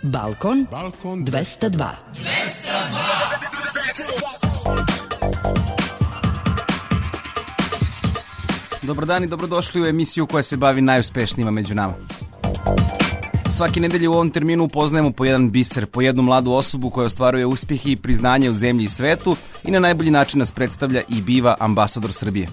Balkon 202. Dobar dan i dobrodošli u emisiju koja se bavi najuspešnijima među nama. Svake nedelje u ovom terminu upoznajemo po jedan biser, po jednu mladu osobu koja ostvaruje uspjehe i priznanje u zemlji i svetu i na najbolji način nas predstavlja i biva ambasador Srbije.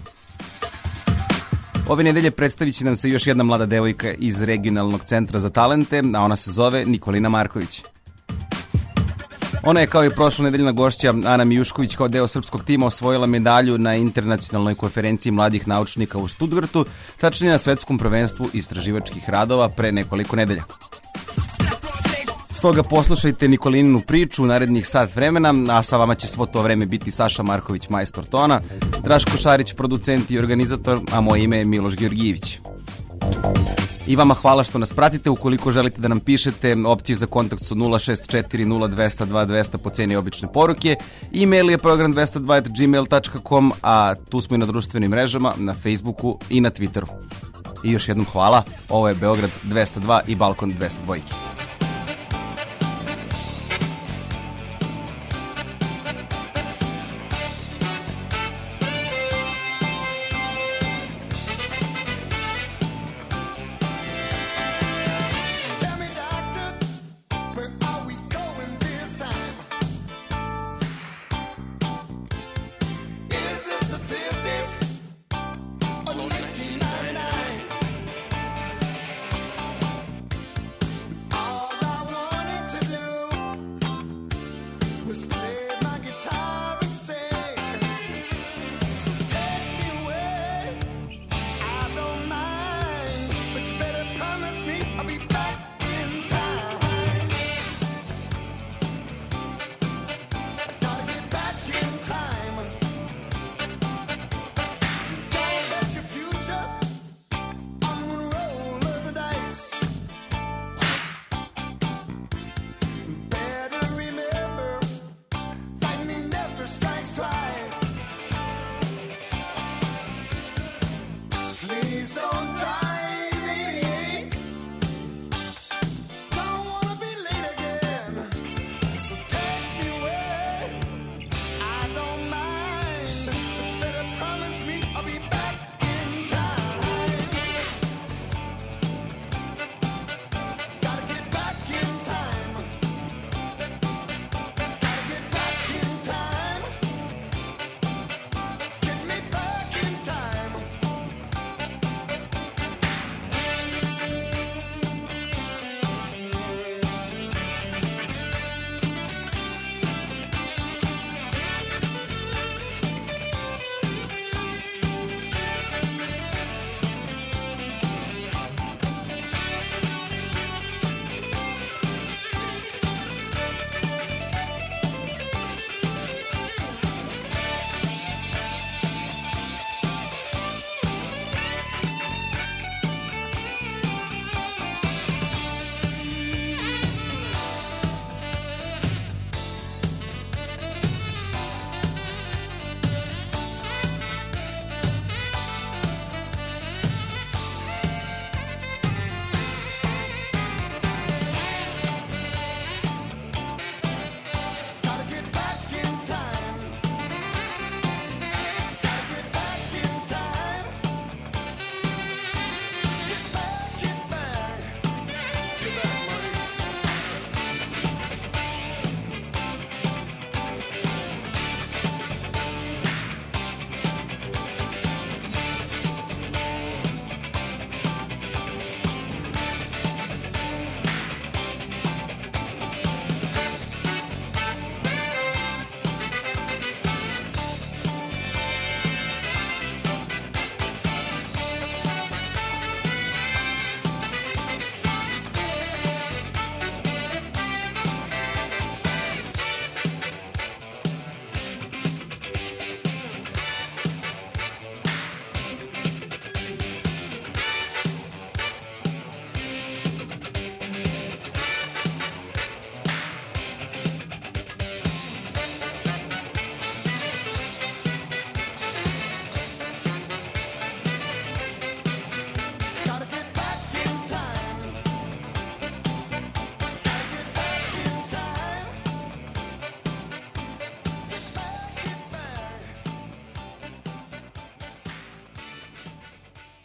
Ove nedelje predstavit će nam se još jedna mlada devojka iz regionalnog centra za talente, a ona se zove Nikolina Marković. Ona je kao i prošla nedeljna gošća Ana Mijušković kao deo srpskog tima osvojila medalju na internacionalnoj konferenciji mladih naučnika u Stuttgartu, tačnije na svetskom prvenstvu istraživačkih radova pre nekoliko nedelja. Stoga poslušajte Nikolininu priču u narednih sat vremena, a sa vama će svo to vreme biti Saša Marković, majstor tona, Draško Šarić, producent i organizator, a moje ime je Miloš Georgijević. I vama hvala što nas pratite. Ukoliko želite da nam pišete, opcije za kontakt su 064 0200 2200 po ceni obične poruke. E-mail je program202@gmail.com, a tu smo i na društvenim mrežama, na Facebooku i na Twitteru. I još jednom hvala. Ovo je Beograd 202 i Balkon 202. All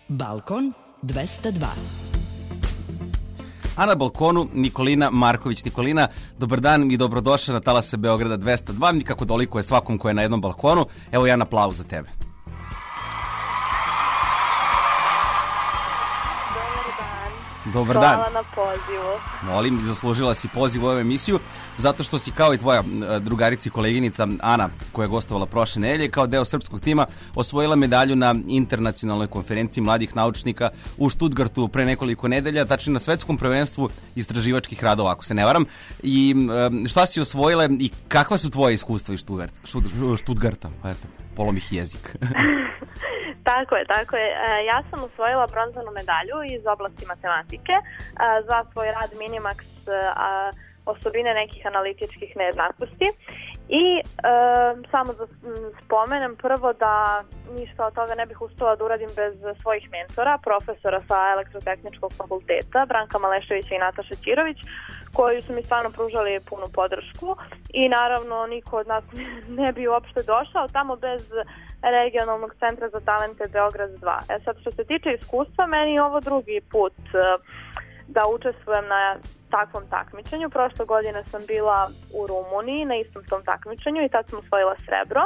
Balkon 202. A na balkonu Nikolina Marković. Nikolina, dobar dan i dobrodošla na talase Beograda 202. Nikako doliko je svakom ko je na jednom balkonu. Evo jedan aplauz za tebe. Dobar dan. Hvala na pozivu. Molim, zaslužila si poziv u ovu emisiju, zato što si kao i tvoja drugarica i koleginica Ana, koja je gostovala prošle nedelje, kao deo srpskog tima, osvojila medalju na internacionalnoj konferenciji mladih naučnika u Stuttgartu pre nekoliko nedelja, tačnije na svetskom prvenstvu istraživačkih radova, ako se ne varam. I šta si osvojila i kakva su tvoje iskustva iz Stuttgarta? Eto, polomih jezik. Tako je. Ja sam osvojila bronzanu medalju iz oblasti matematike za svoj rad Minimax osobine nekih analitičkih nejednakosti. I samo da spomenem prvo da ništa od toga ne bih uspela da uradim bez svojih mentora, profesora sa Elektrotehničkog fakulteta, Branka Maleševića i Nataša Ćirović, koji su mi stvarno pružali punu podršku i naravno niko od nas ne bi uopšte došao tamo bez Regionalnog centra za talente Beograd 2. Sad što se tiče iskustva, meni je ovo drugi put da učestvujem na takvom takmičenju. Prošle godine sam bila u Rumuniji na istom tom takmičenju i tad sam osvojila srebro.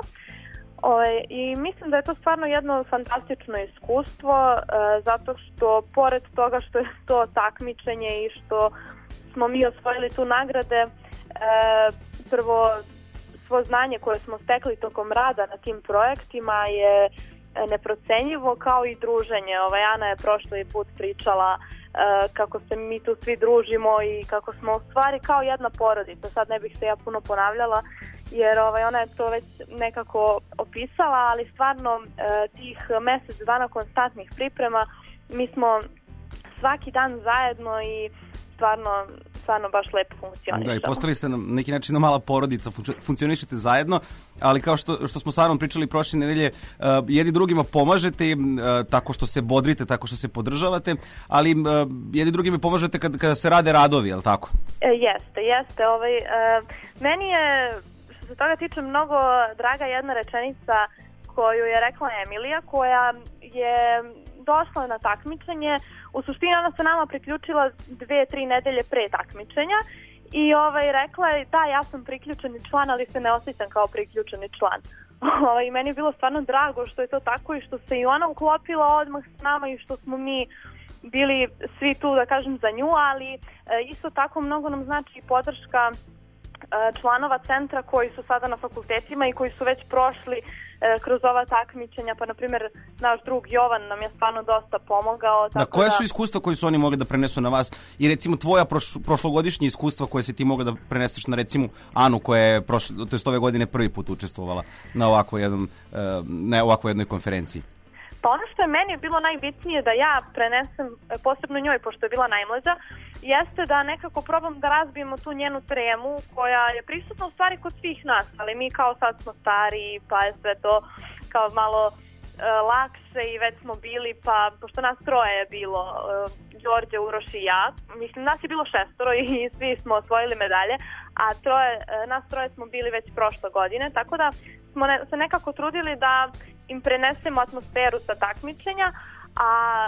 I mislim da je to stvarno jedno fantastično iskustvo, zato što pored toga što je to takmičenje i što smo mi osvojili tu nagrade, prvo svo znanje koje smo stekli tokom rada na tim projektima je neprocenjivo, kao i druženje. Ana je prošli put pričala kako se mi tu svi družimo i kako smo u stvari kao jedna porodica. Sad ne bih se ja puno ponavljala jer ona je to već nekako opisala, ali stvarno tih mesec dana konstantnih priprema mi smo svaki dan zajedno i stvarno baš lepo funkcionišemo. Da, i postali ste na neki način mala porodica, funkcionišete zajedno, ali kao što smo sa Anom pričali prošle nedelje, jedni drugima pomažete tako što se bodrite, tako što se podržavate, ali jedni drugima pomažete kada se rade radovi, je li tako? Jeste. Meni je, što se toga tiče, mnogo draga jedna rečenica koju je rekla Emilija, koja je došla na takmičenje. U suštini ona se nama priključila 2-3 nedelje pre takmičenja i rekla je da, ja sam priključeni član, ali se ne osjećam kao priključeni član. I meni je bilo stvarno drago što je to tako i što se i ona uklopila odmah s nama i što smo mi bili svi tu, da kažem, za nju, ali isto tako mnogo nam znači i podrška članova centra koji su sada na fakultetima i koji su već prošli kroz ova takmičenja, pa na primjer naš drug Jovan nam je stvarno dosta pomogao. Da, koje su iskustva koji su oni mogli da prenesu na vas i recimo tvoja prošlogodišnja iskustva koje si ti mogla da preneseš na recimo Anu koja je ove godine prvi put učestvovala na ovakvoj jednoj konferenciji? Pa ono što je meni bilo najbitnije da ja prenesem, posebno njoj, pošto je bila najmlađa, jeste da nekako probam da razbijemo tu njenu tremu koja je prisutna u stvari kod svih nas, ali mi kao sad smo stari, pa je sve to kao malo lakše i već smo bili, pa pošto nas troje je bilo, Đorđe, Uroš i ja, mislim nas je bilo 6 i svi smo osvojili medalje, a nas troje smo bili već prošle godine, tako da smo se nekako trudili da im prenesemo atmosferu sa takmičenja, a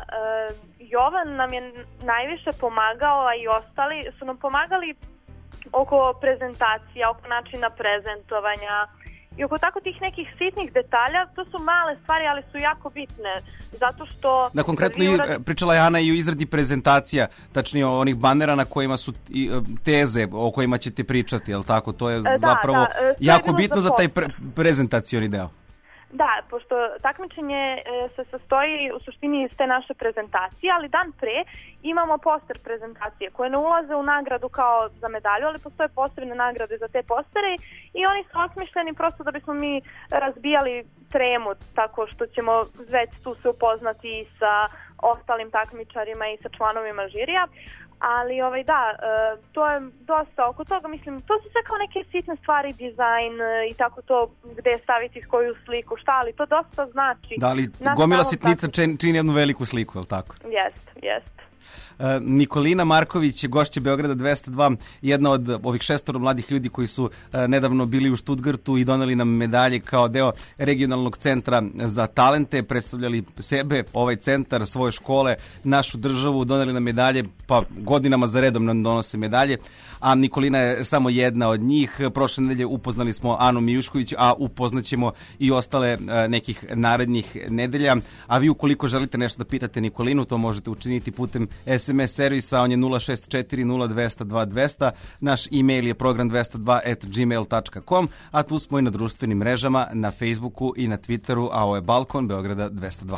Jovan nam je najviše pomagao, a i ostali su nam pomagali oko prezentacija, oko načina prezentovanja i oko tako tih nekih sitnih detalja. To su male stvari, ali su jako bitne, zato što... Da, konkretno pričala je Ana i o izradi prezentacija, tačnije onih banera na kojima su teze o kojima ćete pričati, je li tako? To je zapravo jako bitno za taj prezentacioni deo. Da, pošto takmičenje se sastoji u suštini iz te naše prezentacije, ali dan pre imamo poster prezentacije koje ne ulaze u nagradu kao za medalju, ali postoje posebne nagrade za te postere i oni su osmišljeni prosto da bismo mi razbijali tremu, tako što ćemo već tu se upoznati i sa ostalim takmičarima i sa članovima žirija. Ali to je dosta oko toga, mislim, to su sve kao neke sitne stvari, dizajn i tako to, gde staviti koju sliku, šta, ali to dosta znači. Da, ali gomila sitnica čini jednu veliku sliku, je li tako? Jest. Nikolina Marković je gošća Beograda 202, jedna od ovih 6 mladih ljudi koji su nedavno bili u Stuttgartu i doneli nam medalje kao deo regionalnog centra za talente, predstavljali sebe, ovaj centar, svoje škole, našu državu, doneli nam medalje, pa godinama za redom nam donose medalje, a Nikolina je samo jedna od njih. Prošle nedelje upoznali smo Anu Mijušković, a upoznaćemo i ostale nekih narednih nedelja. A vi ukoliko želite nešto da pitate Nikolinu, to možete učiniti putem SMS servisa, on je 06402002200, naš e-mail je program202@gmail.com, a tu smo i na društvenim mrežama, na Facebooku i na Twitteru, a ovo je Balkon Beograda 202.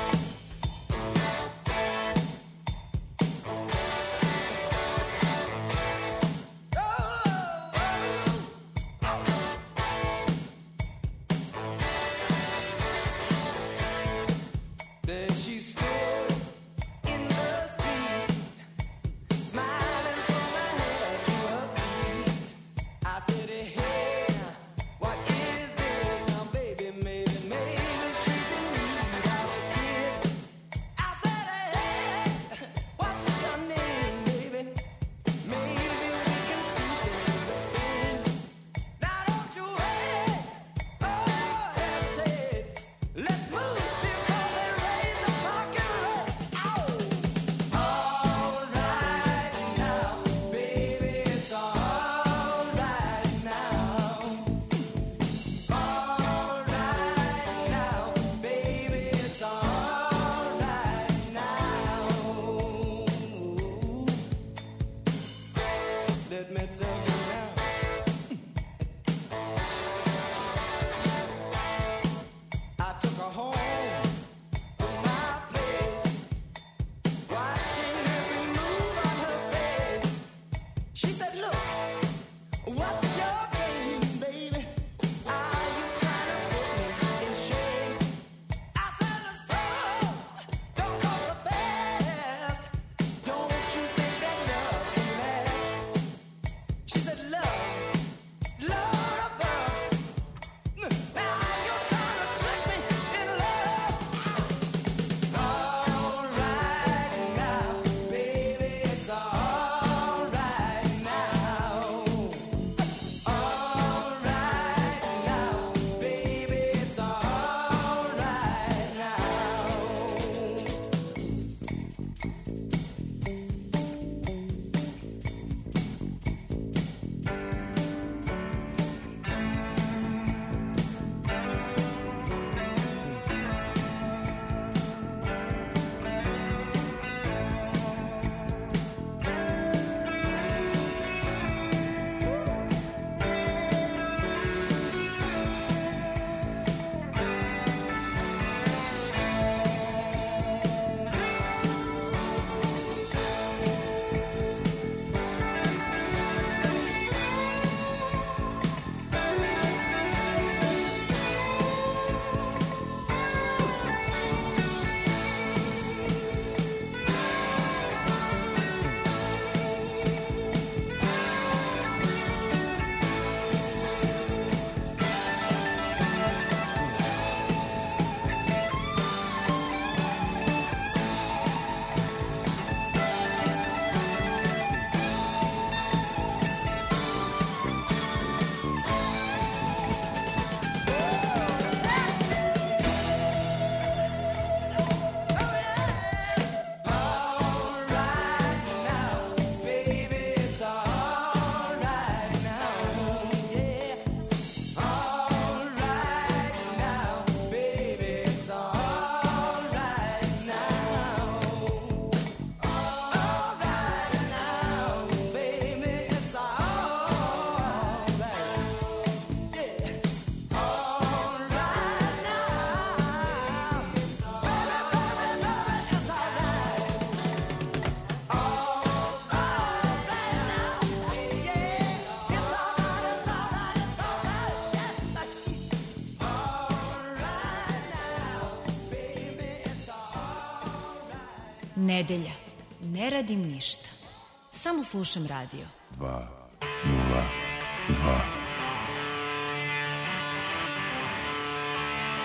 Nedelja. Ne radim ništa. Samo slušam radio. 2-0-2.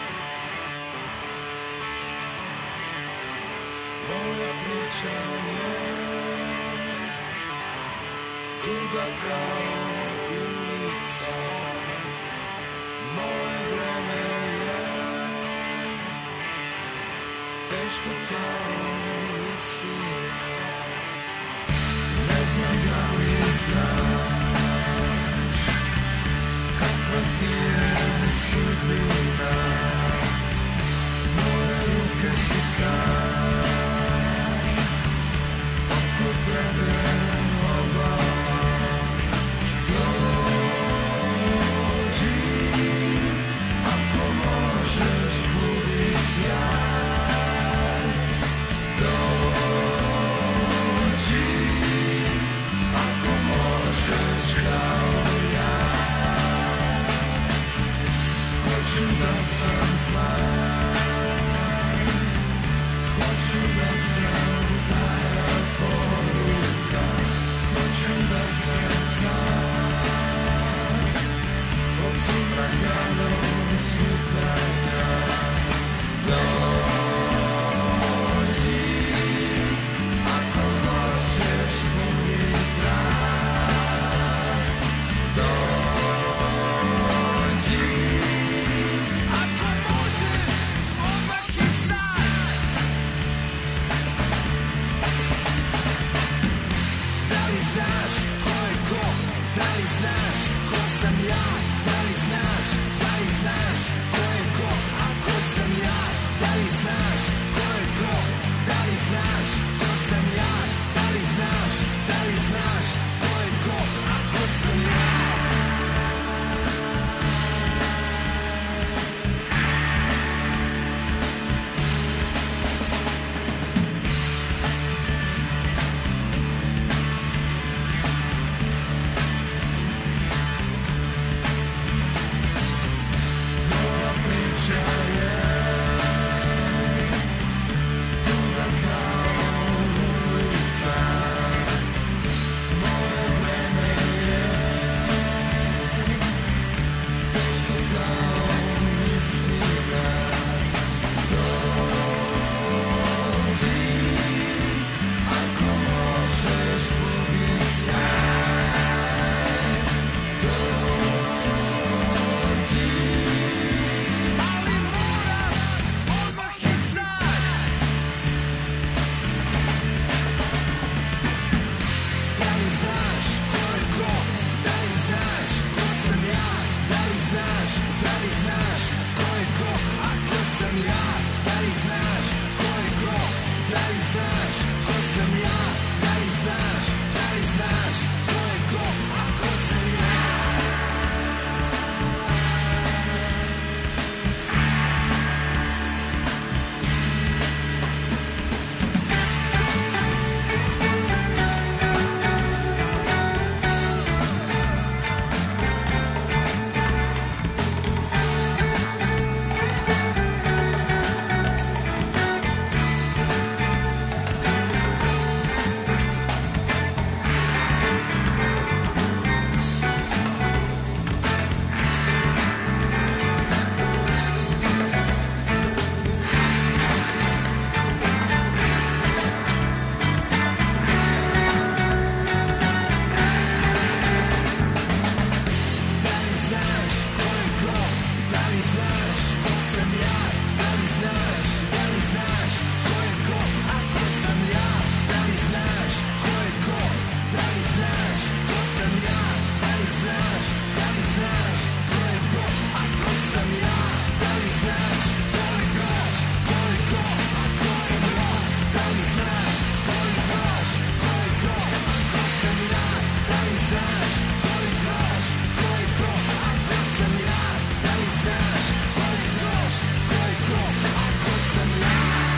Moja priča je duga kao ulica, moje vreme je teško kao istina. Ne znam da li znaš kakva ti je sudbina, moje ruke su sad oko tebe obala. Dođi, ako možeš, budi sjaj. Dođi, ako možeš, kao ja. Hoću da sam zmaj, hoću da sam tajna poruka, hoću da se znam od sumraka do svitanja. Dođi, ako hoćeš, budi kraj. Dođi, ako možeš, odmah i sad. Da li znaš ko je ko? Da li znaš ko sam ja? Da li znaš ko je ko? A ko sam ja? Da li znaš ko je ko? Da li znaš ko sam ja? Da li znaš ko je ko? A ko sam ja? Moja priča je duga kao ulica, moje vreme je teško kao istina. Dođi, ako možeš, budi sjaj. Dođi, ali moraš odmah i sad. Da li znaš ko je ko? Da li znaš ko sam ja? Da li znaš ko je ko? A ko sam ja? Da li znaš ko je ko? Da li znaš ko sam ja? Da li znaš ko je ko? A ko sam ja? Da li znaš ko je ko? Da li znaš ko sam ja? Da li znaš ko je ko? A ko sam ja? Da li znaš ko je ko? Da li znaš ko sam ja? Da li znaš ko je ko? A ko sam ja? Da li znaš ko je ko? A ko sam ja? Da li znaš ko je ko? A ko sam ja? Da li znaš ko je ko? A ko sam ja? Da li znaš ko je ko? A ko sam ja?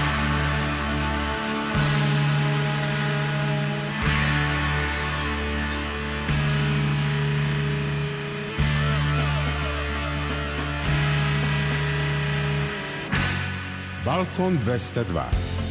Balkon 202.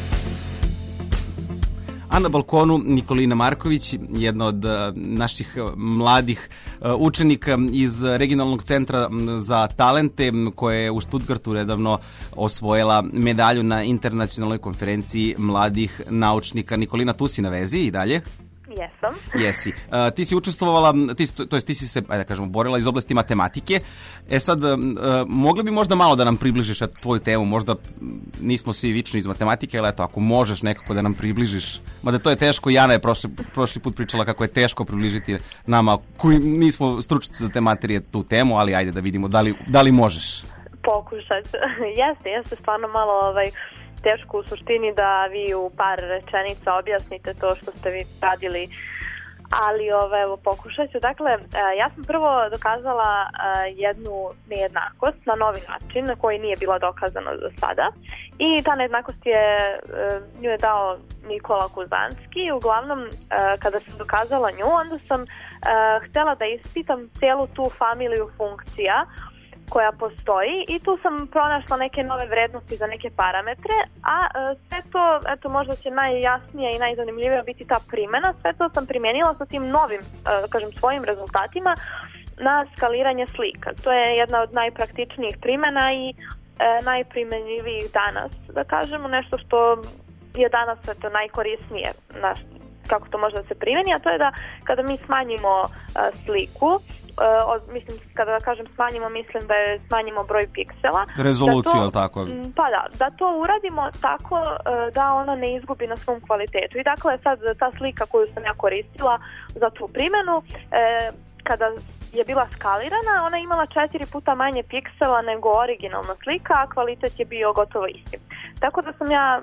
A na balkonu Nikolina Marković, jedna od naših mladih učenika iz Regionalnog centra za talente, koja je u Stuttgartu nedavno osvojila medalju na internacionalnoj konferenciji mladih naučnika. Nikolina, tu si na vezi i dalje? Jesam. Jesi. Ti si učestvovala, ti si se, ajde da kažemo, borila iz oblasti matematike. Sad, mogla bi možda malo da nam približiš tvoju temu, možda nismo svi vični iz matematike, ali eto, ako možeš nekako da nam približiš, mada to je teško, Jana je prošli put pričala kako je teško približiti nama, koji nismo stručnici za te materije, tu temu, ali ajde da vidimo da li možeš. Pokušat. Jeste stvarno malo teško u suštini da vi u par rečenica objasnite to što ste vi radili, ali evo pokušat ću. Dakle, ja sam prvo dokazala jednu nejednakost na novi način na koji nije bila dokazana do sada i ta nejednakost nju je dao Nikola Kuzanski. Uglavnom, kada sam dokazala nju, onda sam htjela da ispitam cijelu tu familiju funkcija koja postoji i tu sam pronašla neke nove vrednosti za neke parametre, a sve to, eto, možda će najjasnije i najzanimljivije biti ta primjena, sve to sam primijenila sa tim novim, svojim rezultatima na skaliranje slika. To je jedna od najpraktičnijih primjena i najprimenjivijih danas, da kažemo, nešto što je danas najkorisnije kako to može da se primjeni, a to je da kada mi smanjimo sliku, mislim, kada kažem smanjimo, mislim da je smanjimo broj piksela. Rezoluciju, ali tako? Pa da to uradimo tako da ona ne izgubi na svom kvalitetu. I dakle, sad ta slika koju sam ja koristila za tu primjenu, kada je bila skalirana, ona je imala 4 puta manje piksela nego originalna slika, a kvalitet je bio gotovo isti. Tako da sam ja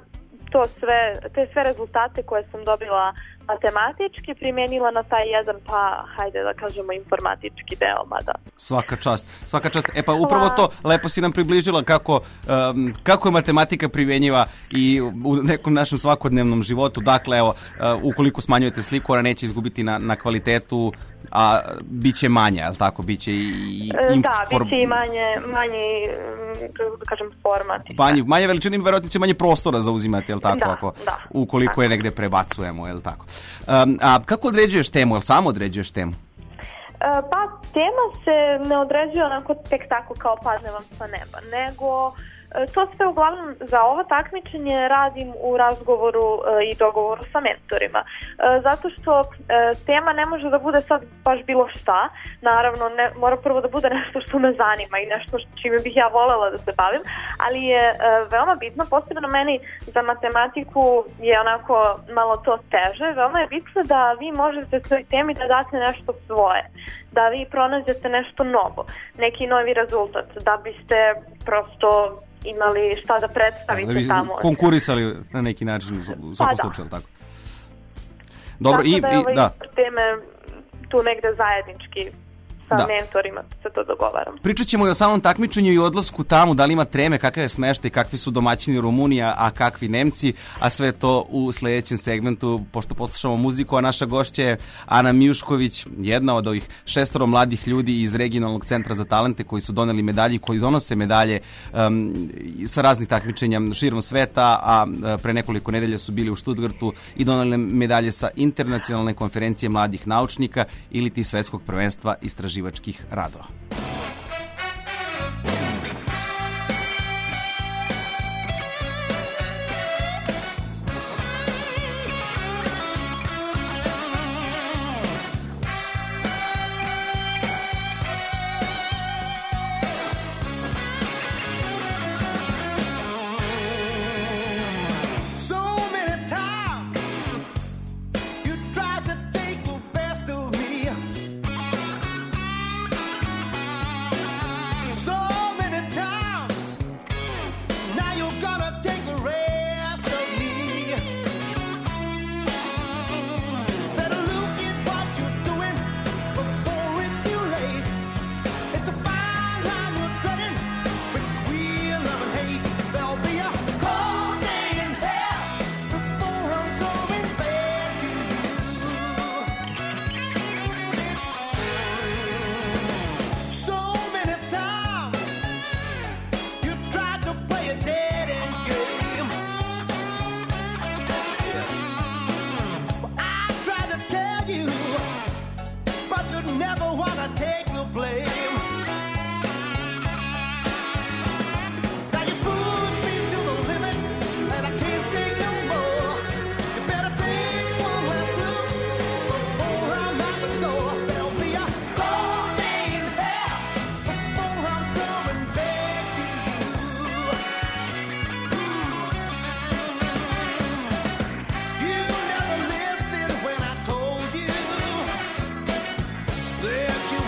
te sve rezultate koje sam dobila matematički primijenila na taj jedan, pa hajde da kažemo, informatički deo, mada. Svaka čast. E pa upravo to, lepo si nam približila kako je matematika primjenjiva i u nekom našem svakodnevnom životu. Dakle, evo, ukoliko smanjujete sliku, ona neće izgubiti na kvalitetu, a bit će manja, je li tako? Biće i bit će i manji, da kažem, format. Manje veličine i verovatno će manje prostora zauzimati, je li tako? Ukoliko je negde prebacujemo, je li tako? A kako određuješ temu? Je li samo određuješ temu? Pa tema se ne određuje onako tek tako kao padne vam sa neba, nego to sve uglavnom za ovo takmičenje radim u razgovoru i dogovoru sa mentorima. Zato što tema ne može da bude sad baš bilo šta. Naravno, mora prvo da bude nešto što me zanima i nešto čime bih ja voljela da se bavim, ali je veoma bitno, posebno meni za matematiku je onako malo to teže, veoma je bitno da vi možete svoj temi da date nešto svoje, da vi pronađete nešto novo, neki novi rezultat, da biste prosto imali šta da predstavite da tamo. Konkurisali na neki način u svakom slučaju, tako. Dobro, tako da teme tu negde zajednički sa mentorima se to dogovaram. Pričat ćemo i o samom takmičenju i odlasku tamo, da li ima treme, kakav je smeštaj, kakvi su domaćini Rumunija, a kakvi Nemci, a sve to u sledećem segmentu, pošto poslušamo muziku, a naša gošća je Ana Mijušković, jedna od ovih 6 mladih ljudi iz Regionalnog centra za talente koji su doneli medalje, koji donose medalje sa raznih takmičenja širom sveta, a pre nekoliko nedelja su bili u Stuttgartu i doneli medalje sa internacionalne konferencije mladih naučnika ili ti svetskog prvenstva istraživačkih radova.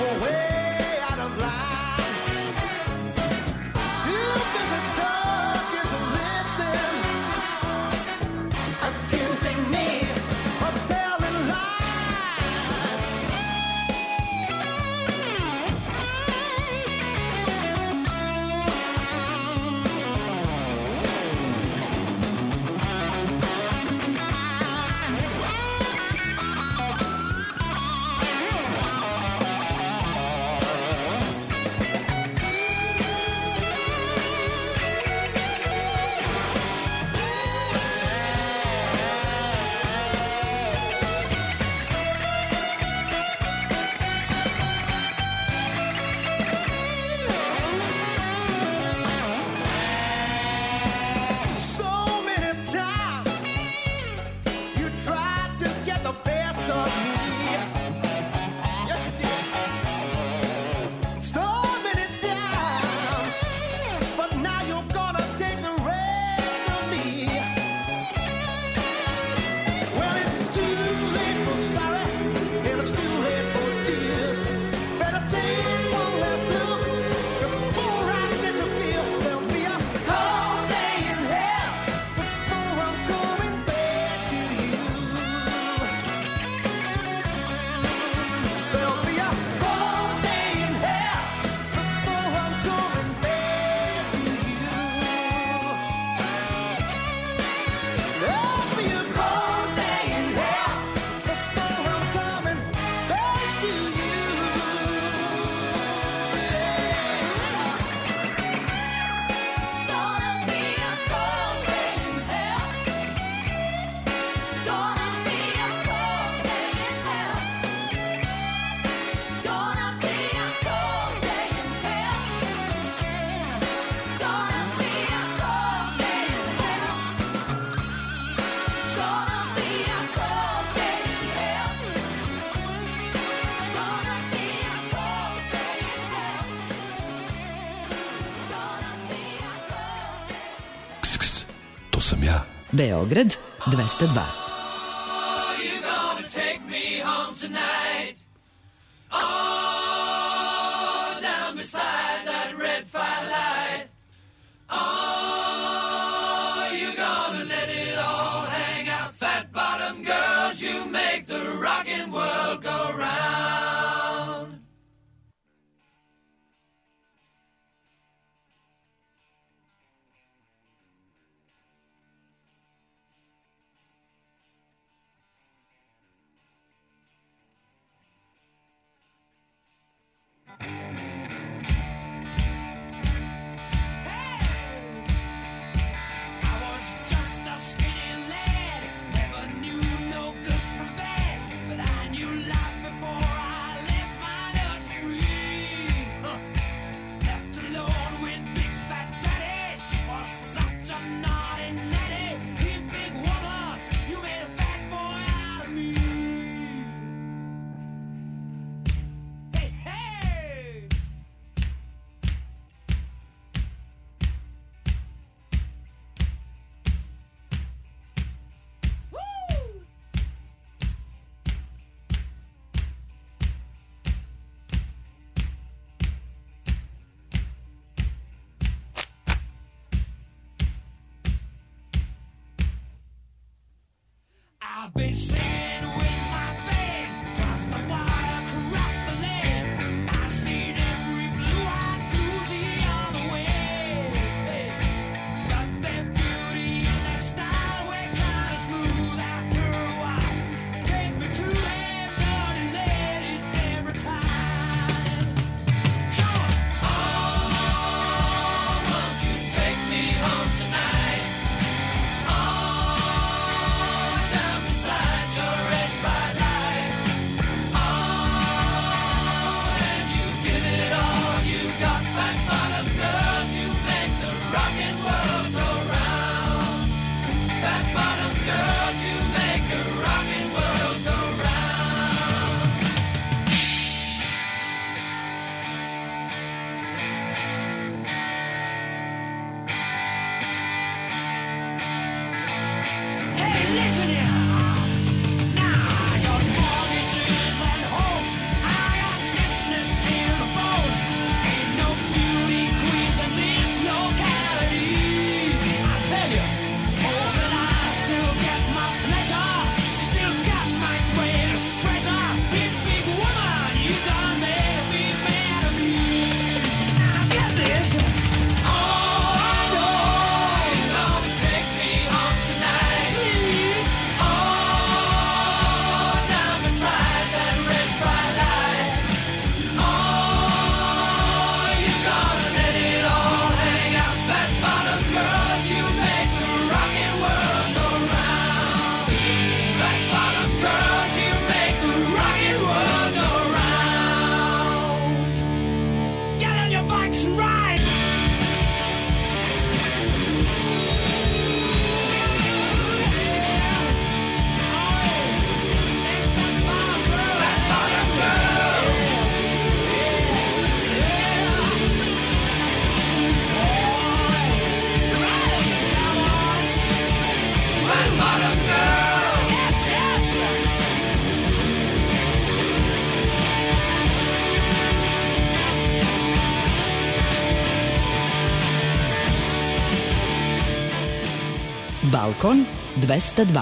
Beograd 202. I've been singing with my band, cross the water, cross the land. I've seen every blue-eyed floozy on the way. But their beauty and their style were kind of smooth after a while. Take me to their bloody ladies every time. Come on. Oh, won't you take me home tonight? Oh, down beside your makes right. Balkon 202.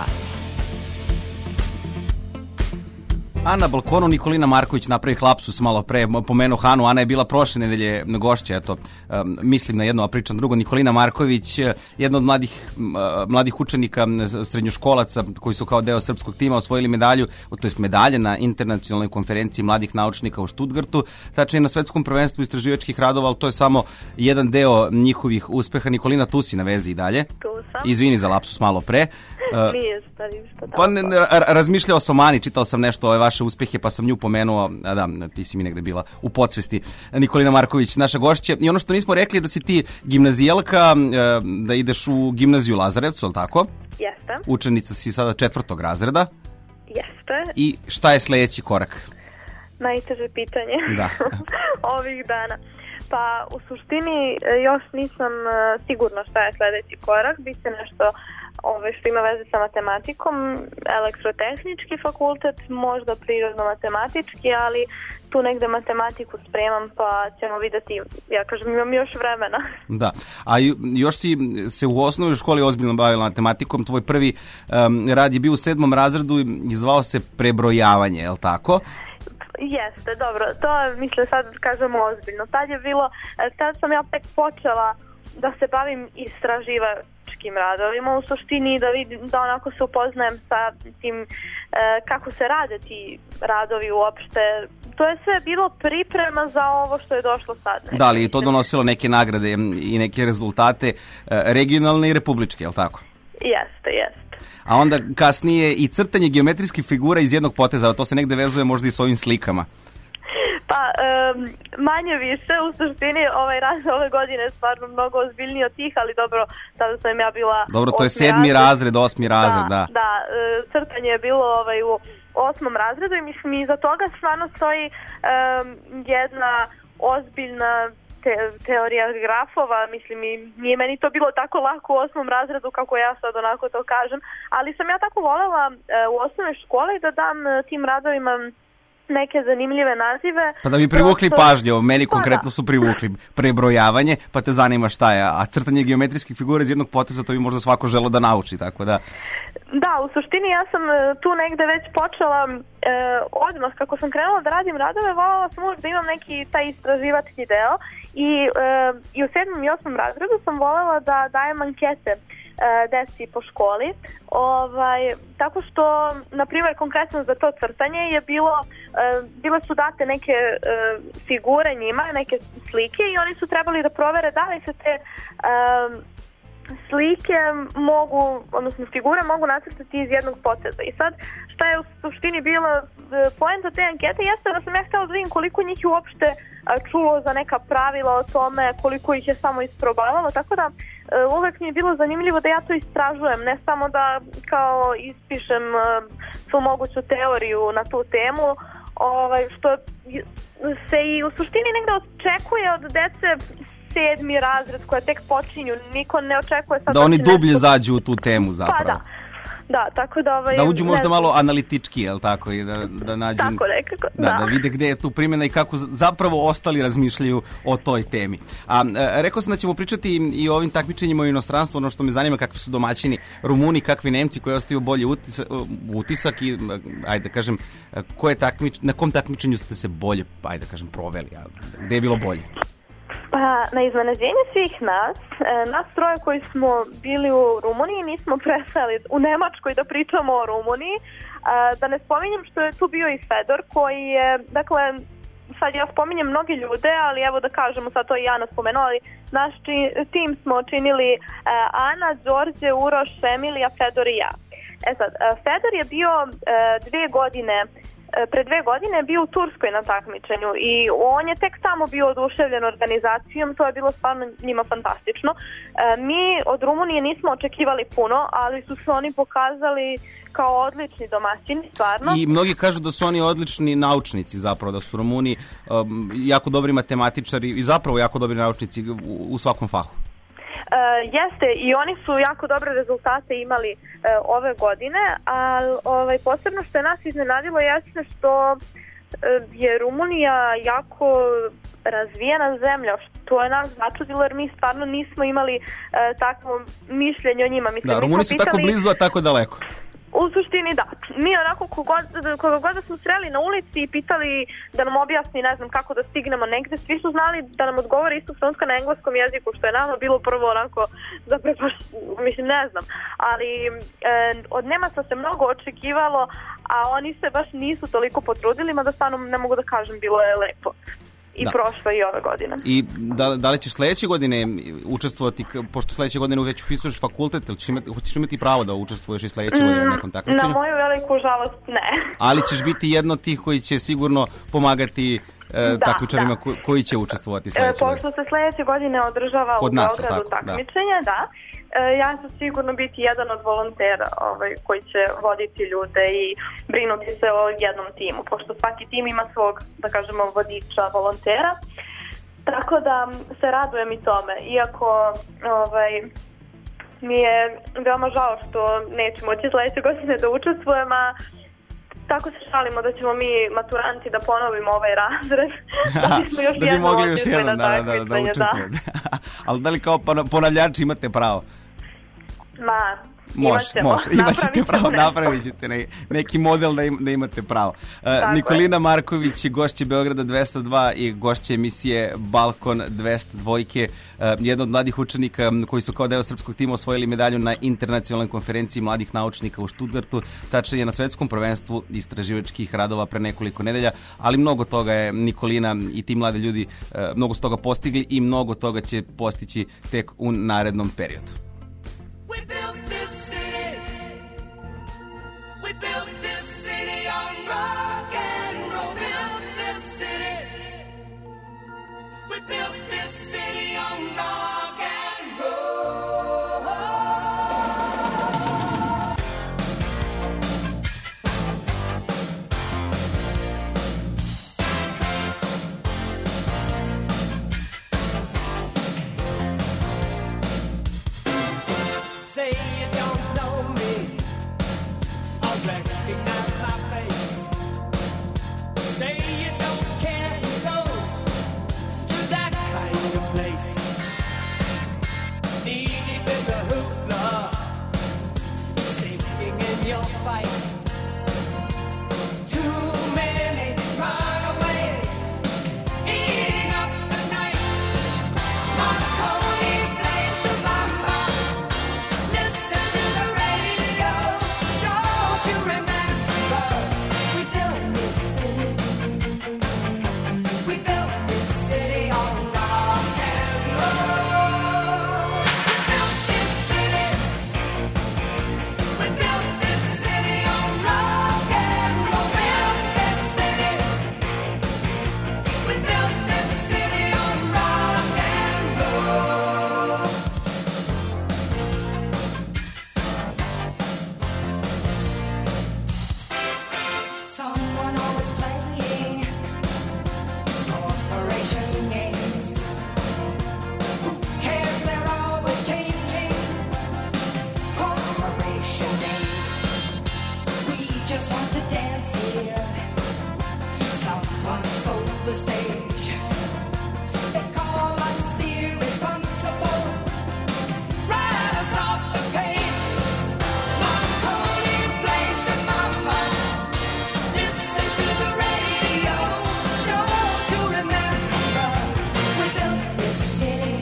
A na balkonu Nikolina Marković napravi lapsus malo pre, pomenuo Hanu, Ana je bila prošle nedelje gošća, eto, mislim na jedno, a pričam drugo. Nikolina Marković, jedna od mladih učenika, srednjoškolaca koji su kao deo srpskog tima osvojili medalju, to jest medalje na internacionalnoj konferenciji mladih naučnika u Stuttgartu, tačnije na svetskom prvenstvu istraživačkih radova, ali to je samo jedan deo njihovih uspeha. Nikolina, tu si na vezi i dalje. Tu sam. Izvini za lapsus malo pre. Nije ništa. Pa razmišljao sam o Ani, čitao sam nešto ove vaše uspehe, pa sam nju pomenuo, a da, ti si mi negde bila u podsvesti. Nikolina Marković, naša gošća. I ono što nismo rekli je da si ti gimnazijalka, da ideš u gimnaziju Lazarevcu, je li tako? Jeste. Učenica si sada 4. razreda. Jeste. I šta je sledeći korak? Najteže pitanje Da. ovih dana. Pa u suštini još nisam sigurna šta je sledeći korak. Biće nešto što ima veze sa matematikom, elektrotehnički fakultet, možda prirodno-matematički, ali tu negde matematiku spremam, pa ćemo vidjeti, ja kažem, imam još vremena. Da, a još si se u osnovnoj školi ozbiljno bavila matematikom, tvoj prvi rad je bio u 7. razredu i zvao se prebrojavanje, je li tako? Jeste, dobro, to mislim sad kažemo ozbiljno. Tad sam ja tek počela da se bavim istraživačkim radovima, u suštini da vidim, da onako se upoznajem sa tim kako se rade ti radovi uopšte. To je sve bilo priprema za ovo što je došlo sad. Da, ali je to donosilo neke nagrade i neke rezultate regionalne i republičke, je li tako? Jeste. A onda kasnije i crtanje geometrijskih figura iz jednog poteza, to se negde vezuje možda i s ovim slikama. Pa, manje više, u suštini ovaj raz ove godine je stvarno mnogo ozbiljniji od tih, ali dobro, tada sam ja bila... Dobro, to je 7. razred, 8. razred, da. Da, crtanje je bilo u 8. razredu i mislim iza toga stvarno stoji jedna ozbiljna teorija grafova, mislim i nije meni to bilo tako lako u 8. razredu kako ja sad onako to kažem, ali sam ja tako voljela u osnovnoj školi da dam tim radovima neke zanimljive nazive. Pa da bi privukli pažnju, meni konkretno su privukli prebrojavanje, pa te zanima šta je, a crtanje geometrijskih figura iz jednog poteza to bi možda svako želo da nauči, tako da... Da, u suštini ja sam tu negde već počela odmah, kako sam krenula da radim radove, voljela sam uvijek da imam neki taj istraživački deo i u 7. i 8. razredu sam voljela da dajem ankete deci po školi, tako što, na primjer, konkretno za to crtanje je bile su date neke figure njima, neke slike i oni su trebali da provere da li se te slike mogu, odnosno figure mogu nacrtati iz jednog poteza. I sad, šta je u suštini bila poenta te ankete, jeste da sam ja htjela da vidim koliko njih je uopšte čulo za neka pravila o tome, koliko ih je samo isprobavalo, tako da uvek mi je bilo zanimljivo da ja to istražujem, ne samo da kao ispišem svu moguću teoriju na tu temu, što se i u suštini negde očekuje od dece 7. razred koja tek počinju, niko ne očekuje sad da oni dublje zađu u tu temu zapravo. Pa da, tako da... Da uđu možda malo analitički, je li tako? I da nađu... Tako nekako, da vide gde je tu primjena i kako zapravo ostali razmišljaju o toj temi. A rekao sam da ćemo pričati i o ovim takmičenjima u inostranstvu, ono što me zanima kakvi su domaćini Rumuni, kakvi Nemci koji ostaju bolji utisak i, ajde da kažem, na kom takmičenju ste se bolje, ajde da kažem, proveli? Gde je bilo bolje? Pa, na iznenađenje svih nas troje koji smo bili u Rumuniji, nismo prestali u Nemačkoj da pričamo o Rumuniji. Da ne spominjem što je tu bio i Fedor koji je, dakle, sad ja spominjem mnoge ljude, ali evo da kažemo, sad to i Ana spomenula, ali naš tim smo činili Ana, Đorđe, Uroš, Emilija, Fedor i ja. Sad, Fedor je bio 2 godine pre 2 godine bio u Turskoj na takmičenju i on je tek samo bio oduševljen organizacijom, to je bilo stvarno njima fantastično. Mi od Rumunije nismo očekivali puno, ali su se oni pokazali kao odlični domaćini, stvarno. I mnogi kažu da su oni odlični naučnici zapravo, da su Rumuni jako dobri matematičari i zapravo jako dobri naučnici u svakom fahu. Jeste, i oni su jako dobre rezultate imali ove godine, ali posebno što je nas iznenadilo jeste što je Rumunija jako razvijena zemlja, što je nas začudilo jer mi stvarno nismo imali takvo mišljenje o njima. Mislim, da, Rumuni su tako blizu, a tako daleko. U suštini da. Mi onako koga god da smo sreli na ulici i pitali da nam objasni, ne znam, kako da stignemo negde, svi su znali da nam odgovore istog trenutka na engleskom jeziku, što je nama bilo prvo onako mislim, ne znam. Ali od Nemaca se mnogo očekivalo, a oni se baš nisu toliko potrudili, mada stvarno ne mogu da kažem, bilo je lepo. I prošle i ove godine. I da li ćeš sledeće godine učestvovati, pošto sledeće godine već upisuješ fakultet, ili hoćeš imati pravo da učestvuješ i sledeće godine na nekom takmičenju? Na moju veliku žalost ne. Ali ćeš biti jedno od tih koji će sigurno pomagati takmičarima koji će učestvovati sledeće godine. Pošto se sledeće godine održava u Beogradu takmičenje, da. Ja ću sigurno biti jedan od volontera koji će voditi ljude i brinuti se o jednom timu, pošto svaki tim ima svog, da kažemo, vodiča, volontera. Tako da se radujem i tome, iako mi je veoma žao što neću moći sledeće godine da učestvujem, a tako se šalimo da ćemo mi maturanti da ponovimo ovaj razred, da bismo još jedno otišli na takmičenje. Ali da li kao ponavljači imate pravo? Može, imat ćete pravo, napravit ćete neki model da imate pravo. Nikolina Marković je gošća Beograda 202 i gošća emisije Balkon 202, jedna od mladih učenika koji su kao deo srpskog tima osvojili medalju na internacionalnoj konferenciji mladih naučnika u Stuttgartu, tačnije na svetskom prvenstvu istraživačkih radova pre nekoliko nedelja, ali mnogo toga je Nikolina i ti mlade ljudi mnogo s toga postigli i mnogo toga će postići tek u narednom periodu. We built this city. We built this city on rock and roll. Built this city. We built this city on rock and roll. Say you don't know me, I'll recognize my face. Say you don't care who goes to that kind of place. Knee deep in the hoopla, sinking in your fight. Too many runaways, eating up the night. Marconi plays the bamba. Listen to the radio, don't you remember? We built this city. We built this city on rock and roll. We built this city. We built this city on rock and roll. Built this city. We built this city on rock and roll. Someone always playing corporation games. Who cares? They're always changing corporation names. We just want to dance here. Someone stole the stage. They call us irresponsible. Write us off the page. Marconi plays the mama. Listen to the radio. Don't you remember? We built this city.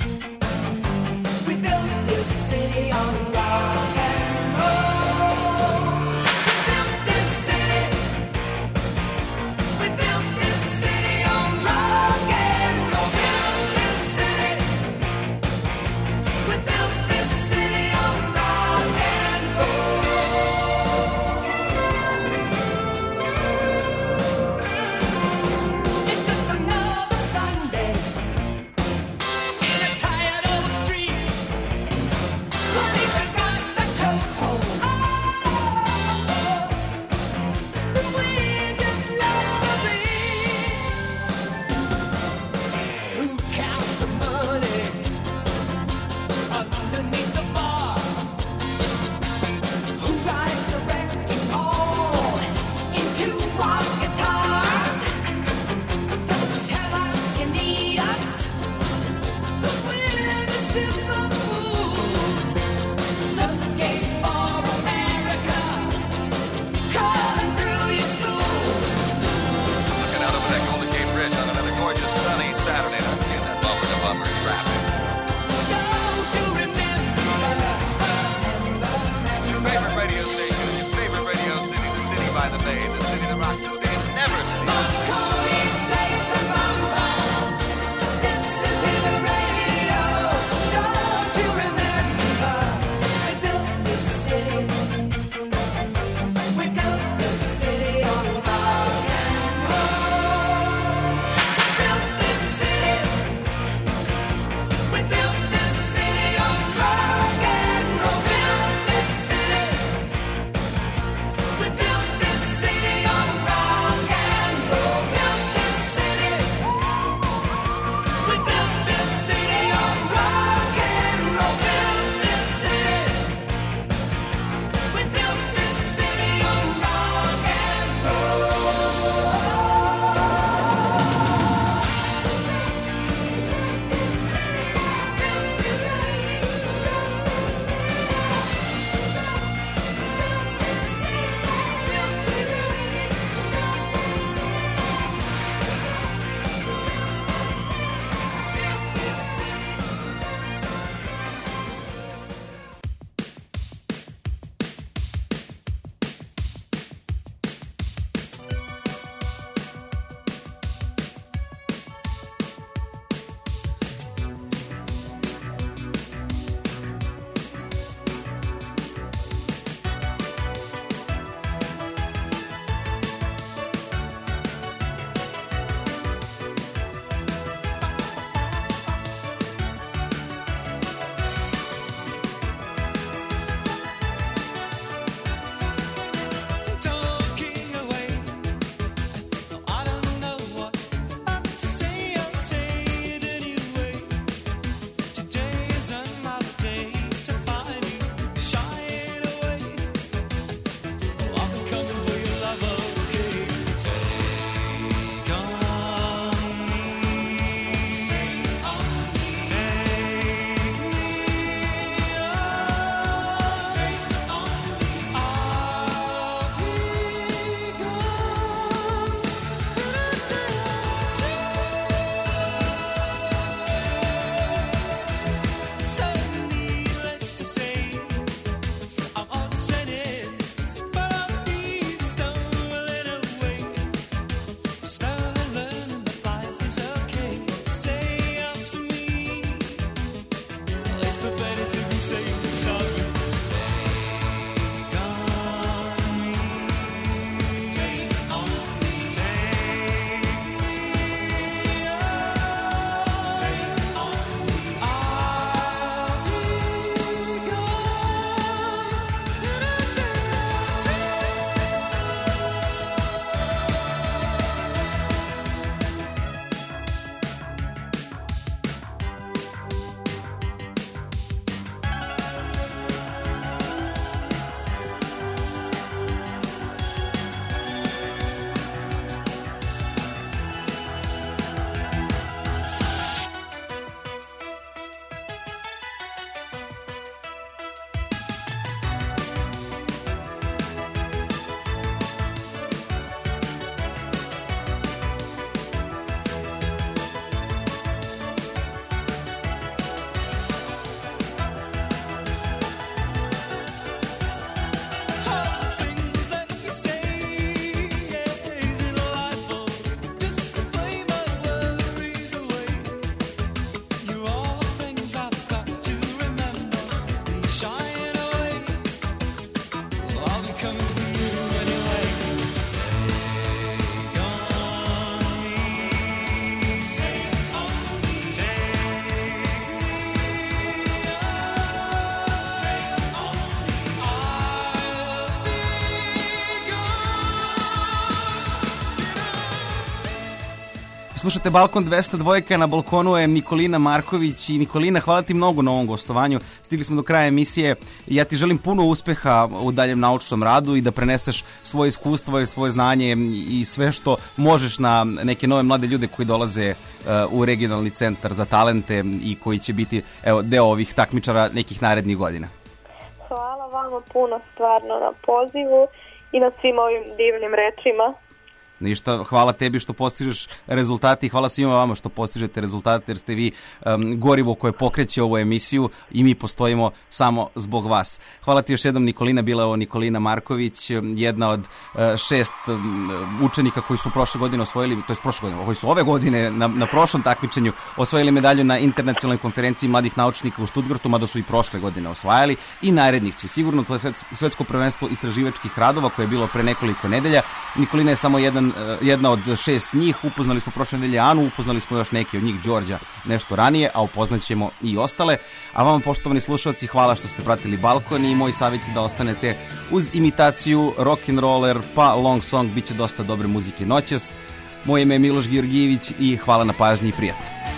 We built this city on rock and roll. We built this city. We built this city on rock Slušate Balkon 202, na balkonu je Nikolina Marković i Nikolina, hvala ti mnogo na ovom gostovanju. Stigli smo do kraja emisije i ja ti želim puno uspeha u daljem naučnom radu i da preneseš svoje iskustvo i svoje znanje i sve što možeš na neke nove mlade ljude koji dolaze u regionalni centar za talente i koji će biti deo ovih takmičara nekih narednih godina. Hvala vama puno stvarno na pozivu i na svim ovim divnim rečima. Ništa, hvala tebi što postižeš rezultate i hvala svima vama što postižete rezultate jer ste vi gorivo koje pokreće ovu emisiju i mi postojimo samo zbog vas. Hvala ti još jednom Nikolina, bila je ovo Nikolina Marković, jedna od 6 učenika koji su prošle godine osvojili, to je prošle godine, koji su ove godine na prošlom takmičenju osvojili medalju na internacionalnoj konferenciji mladih naučnika u Stuttgartu, mada su i prošle godine osvajali i narednih će sigurno, to je svetsko prvenstvo istraživačkih radova koje je bilo pre nekoliko nedelja. Nikolina je samo jedna od 6 njih, upoznali smo prošle nedelje Anu, upoznali smo još neke od njih, Đorđa nešto ranije, a upoznaćemo i ostale. A vama, poštovani slušalci, hvala što ste pratili Balkon i moj savjet je da ostanete uz imitaciju rock'n'roller pa long song, bit će dosta dobre muzike noćas. Moje ime je Miloš Georgijević i hvala na pažnji i prijatno.